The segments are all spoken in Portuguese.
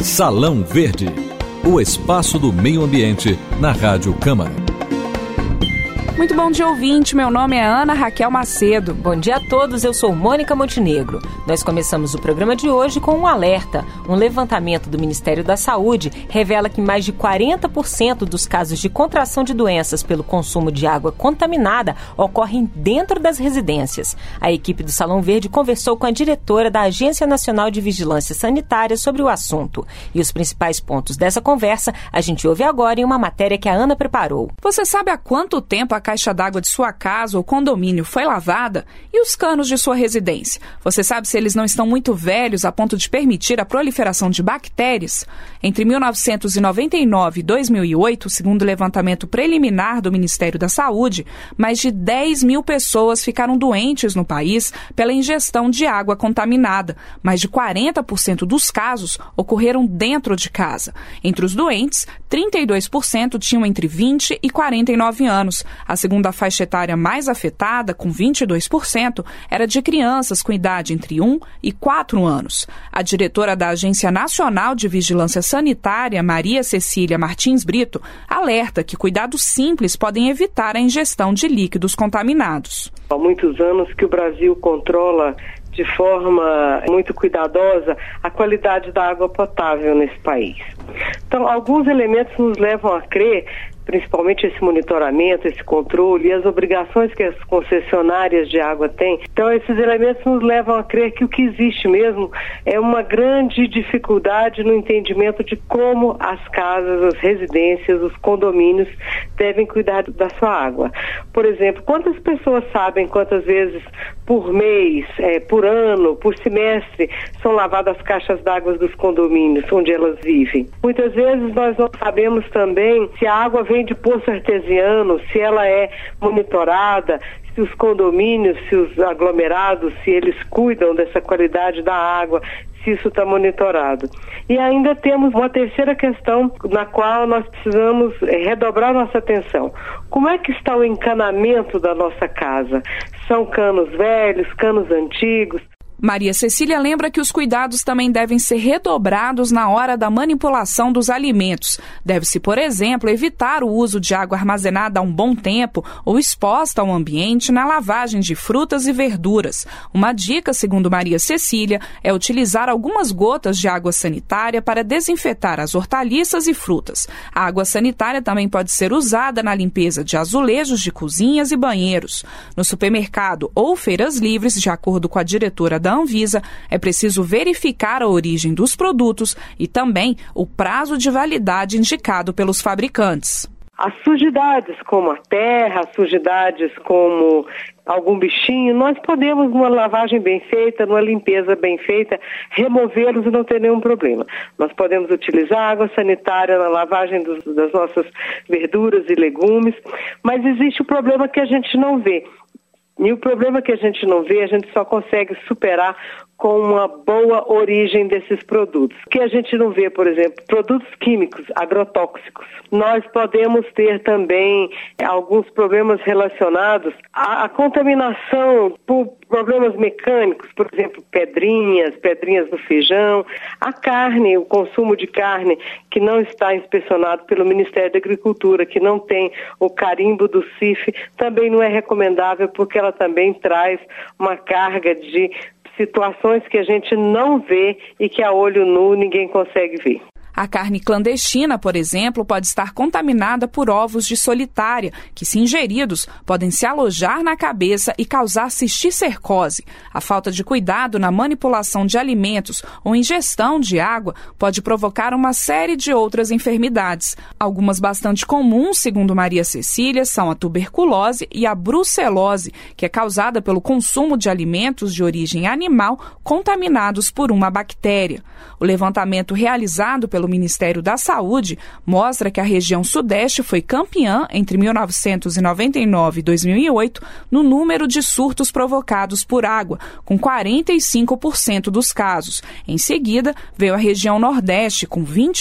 Salão Verde, o espaço do meio ambiente na Rádio Câmara. Muito bom dia, ouvinte. Meu nome é Ana Raquel Macedo. Bom dia a todos, eu sou Mônica Montenegro. Nós começamos o programa de hoje com um alerta. Um levantamento do Ministério da Saúde revela que mais de 40% dos casos de contração de doenças pelo consumo de água contaminada ocorrem dentro das residências. A equipe do Salão Verde conversou com a diretora da Agência Nacional de Vigilância Sanitária sobre o assunto. E os principais pontos dessa conversa a gente ouve agora em uma matéria que a Ana preparou. Você sabe há quanto tempo a caixa d'água de sua casa ou condomínio foi lavada? E os canos de sua residência? Você sabe se eles não estão muito velhos a ponto de permitir a proliferação de bactérias? Entre 1999 e 2008, segundo o levantamento preliminar do Ministério da Saúde, mais de 10 mil pessoas ficaram doentes no país pela ingestão de água contaminada. Mais de 40% dos casos ocorreram dentro de casa. Entre os doentes, 32% tinham entre 20 e 49 anos. A segunda faixa etária mais afetada, com 22%, era de crianças com idade entre 1 e 4 anos. A diretora da Agência Nacional de Vigilância Sanitária, Maria Cecília Martins Brito, alerta que cuidados simples podem evitar a ingestão de líquidos contaminados. Há muitos anos que o Brasil controla de forma muito cuidadosa a qualidade da água potável nesse país. Então, alguns elementos nos levam a crer, principalmente esse monitoramento, esse controle e as obrigações que as concessionárias de água têm. Então, esses elementos nos levam a crer que o que existe mesmo é uma grande dificuldade no entendimento de como as casas, as residências, os condomínios devem cuidar da sua água. Por exemplo, quantas pessoas sabem quantas vezes por mês, por ano, por semestre, são lavadas as caixas d'água dos condomínios onde elas vivem? Muitas vezes nós não sabemos também se a água vem de poço artesiano, se ela é monitorada, se os condomínios, se os aglomerados, se eles cuidam dessa qualidade da água, se isso está monitorado. E ainda temos uma terceira questão na qual nós precisamos redobrar nossa atenção. Como é que está o encanamento da nossa casa? São canos velhos, canos antigos? Maria Cecília lembra que os cuidados também devem ser redobrados na hora da manipulação dos alimentos. Deve-se, por exemplo, evitar o uso de água armazenada há um bom tempo ou exposta ao ambiente na lavagem de frutas e verduras. Uma dica, segundo Maria Cecília, é utilizar algumas gotas de água sanitária para desinfetar as hortaliças e frutas. A água sanitária também pode ser usada na limpeza de azulejos de cozinhas e banheiros. No supermercado ou feiras livres, de acordo com a diretora da Anvisa, é preciso verificar a origem dos produtos e também o prazo de validade indicado pelos fabricantes. As sujidades como a terra, as sujidades como algum bichinho, nós podemos, numa lavagem bem feita, numa limpeza bem feita, removê-los e não ter nenhum problema. Nós podemos utilizar água sanitária na lavagem das nossas verduras e legumes, mas existe o problema que a gente não vê. E o problema que a gente não vê, a gente só consegue superar com uma boa origem desses produtos. O que a gente não vê, por exemplo, produtos químicos, agrotóxicos. Nós podemos ter também alguns problemas relacionados à contaminação por problemas mecânicos, por exemplo, pedrinhas no feijão, a carne, o consumo de carne que não está inspecionado pelo Ministério da Agricultura, que não tem o carimbo do CIF, também não é recomendável porque ela também traz uma carga de situações que a gente não vê e que a olho nu ninguém consegue ver. A carne clandestina, por exemplo, pode estar contaminada por ovos de solitária, que, se ingeridos, podem se alojar na cabeça e causar cisticercose. A falta de cuidado na manipulação de alimentos ou ingestão de água pode provocar uma série de outras enfermidades. Algumas bastante comuns, segundo Maria Cecília, são a tuberculose e a brucelose, que é causada pelo consumo de alimentos de origem animal contaminados por uma bactéria. O levantamento realizado pelo Ministério da Saúde mostra que a região Sudeste foi campeã entre 1999 e 2008 no número de surtos provocados por água, com 45% dos casos. Em seguida, veio a região Nordeste, com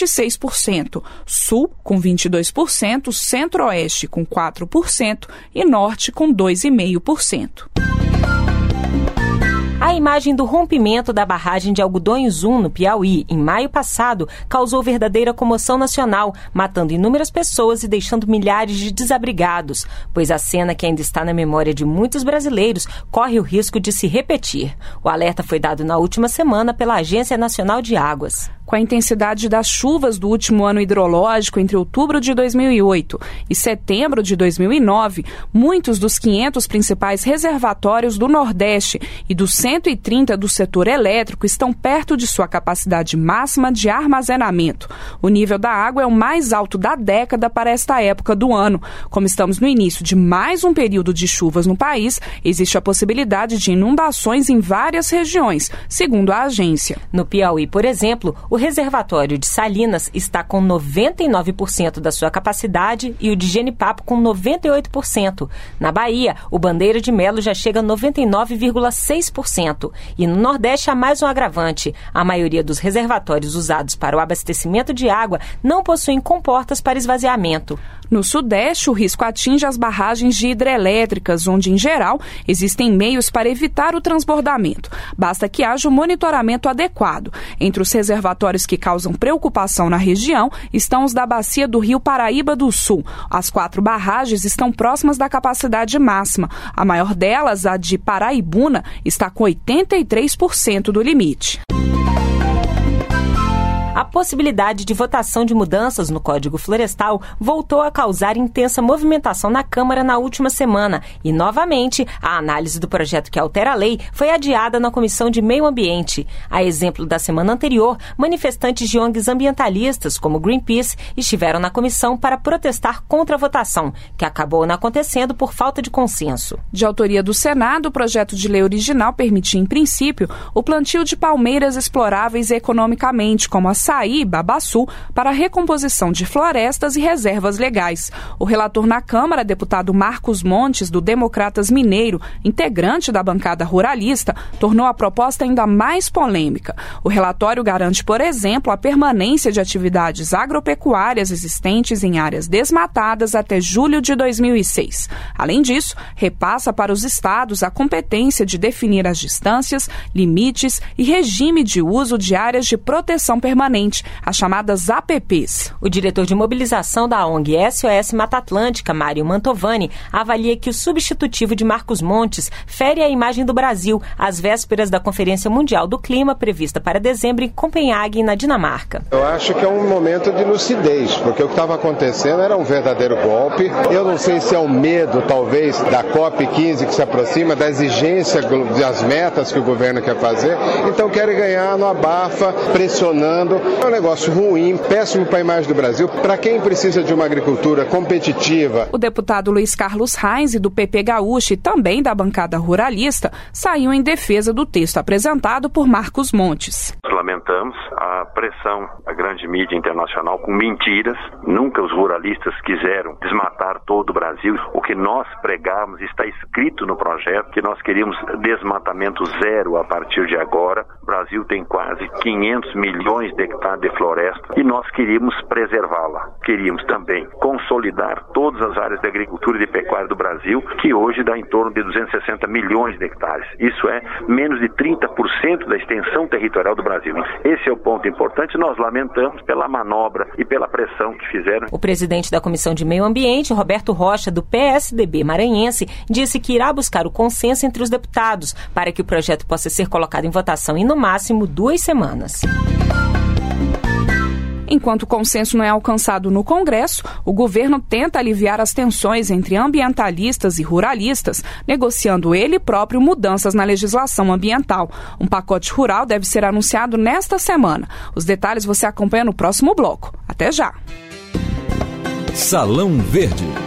26%, Sul, com 22%, Centro-Oeste, com 4% e Norte, com 2,5%. A imagem do rompimento da barragem de Algodões 1, no Piauí, em maio passado, causou verdadeira comoção nacional, matando inúmeras pessoas e deixando milhares de desabrigados, pois a cena que ainda está na memória de muitos brasileiros corre o risco de se repetir. O alerta foi dado na última semana pela Agência Nacional de Águas. Com a intensidade das chuvas do último ano hidrológico entre outubro de 2008 e setembro de 2009, muitos dos 500 principais reservatórios do Nordeste e dos 130 do setor elétrico estão perto de sua capacidade máxima de armazenamento. O nível da água é o mais alto da década para esta época do ano. Como estamos no início de mais um período de chuvas no país, existe a possibilidade de inundações em várias regiões, segundo a agência. No Piauí, por exemplo, o reservatório de Salinas está com 99% da sua capacidade e o de Genipapo com 98%. Na Bahia, o Bandeira de Melo já chega a 99,6%. E no Nordeste há mais um agravante. A maioria dos reservatórios usados para o abastecimento de água não possuem comportas para esvaziamento. No Sudeste, o risco atinge as barragens de hidrelétricas, onde, em geral, existem meios para evitar o transbordamento. Basta que haja um monitoramento adequado. Entre os reservatórios que causam preocupação na região estão os da bacia do Rio Paraíba do Sul. As 4 barragens estão próximas da capacidade máxima. A maior delas, a de Paraibuna, está com 83% do limite. A possibilidade de votação de mudanças no Código Florestal voltou a causar intensa movimentação na Câmara na última semana e, novamente, a análise do projeto que altera a lei foi adiada na Comissão de Meio Ambiente. A exemplo da semana anterior, manifestantes de ONGs ambientalistas, como Greenpeace, estiveram na comissão para protestar contra a votação, que acabou não acontecendo por falta de consenso. De autoria do Senado, o projeto de lei original permitia, em princípio, o plantio de palmeiras exploráveis economicamente, como açaí e babaçu, para a recomposição de florestas e reservas legais. O relator na Câmara, deputado Marcos Montes, do Democratas Mineiro, integrante da bancada ruralista, tornou a proposta ainda mais polêmica. O relatório garante, por exemplo, a permanência de atividades agropecuárias existentes em áreas desmatadas até julho de 2006. Além disso, repassa para os estados a competência de definir as distâncias, limites e regime de uso de áreas de proteção permanente, as chamadas APPs. O diretor de mobilização da ONG SOS Mata Atlântica, Mário Mantovani, avalia que o substitutivo de Marcos Montes fere a imagem do Brasil às vésperas da Conferência Mundial do Clima prevista para dezembro em Copenhague, na Dinamarca. Eu acho que é um momento de lucidez, porque o que estava acontecendo era um verdadeiro golpe. Eu não sei se é o medo, talvez, da COP15 que se aproxima, da exigência das metas que o governo quer fazer, então querem ganhar no abafa, pressionando. É um negócio ruim, péssimo para a imagem do Brasil, para quem precisa de uma agricultura competitiva. O deputado Luiz Carlos Reis, do PP Gaúcho e também da bancada ruralista, saiu em defesa do texto apresentado por Marcos Montes. Lamentamos a pressão da grande mídia internacional com mentiras. Nunca os ruralistas quiseram desmatar todo o Brasil. O que nós pregamos está escrito no projeto, que nós queríamos desmatamento zero a partir de agora. O Brasil tem quase 500 milhões de hectares de floresta e nós queríamos preservá-la. Queríamos também consolidar todas as áreas de agricultura e de pecuária do Brasil, que hoje dá em torno de 260 milhões de hectares. Isso é menos de 30% da extensão territorial do Brasil. Esse é o ponto importante. Nós lamentamos pela manobra e pela pressão que fizeram. O presidente da Comissão de Meio Ambiente, Roberto Rocha, do PSDB maranhense, disse que irá buscar o consenso entre os deputados para que o projeto possa ser colocado em votação em, no máximo, 2 semanas. Enquanto o consenso não é alcançado no Congresso, o governo tenta aliviar as tensões entre ambientalistas e ruralistas, negociando ele próprio mudanças na legislação ambiental. Um pacote rural deve ser anunciado nesta semana. Os detalhes você acompanha no próximo bloco. Até já! Salão Verde.